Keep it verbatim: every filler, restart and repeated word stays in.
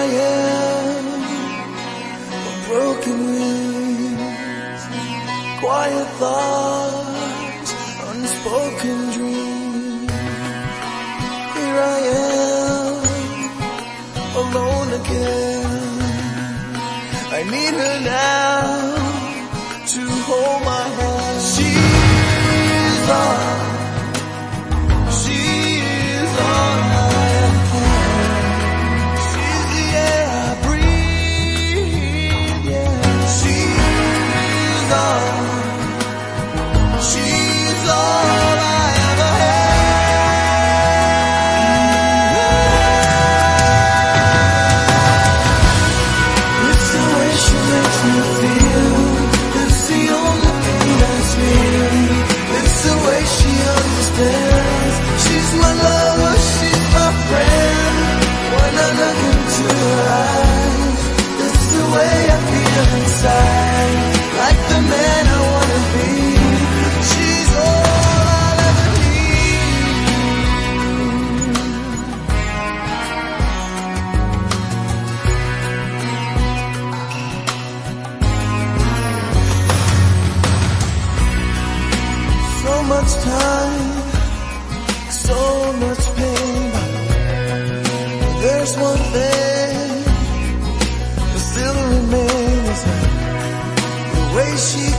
I am, a broken wings, quiet thoughts, unspoken dreams. Here I am, alone again. I need her now to hold my hand. She's all, she's all I have. She's the air I breathe, yeah. She's all, she's all I ever had. It's the way she makes me feel. It's the only thing that's real. It's the way she understands. She's my lover, she's my friend. When I look into her eyes, it's the way I feel inside. Like the man I wanna be. She's all I'll ever need. So much time, so much pain. There's one thing that still remains. The way she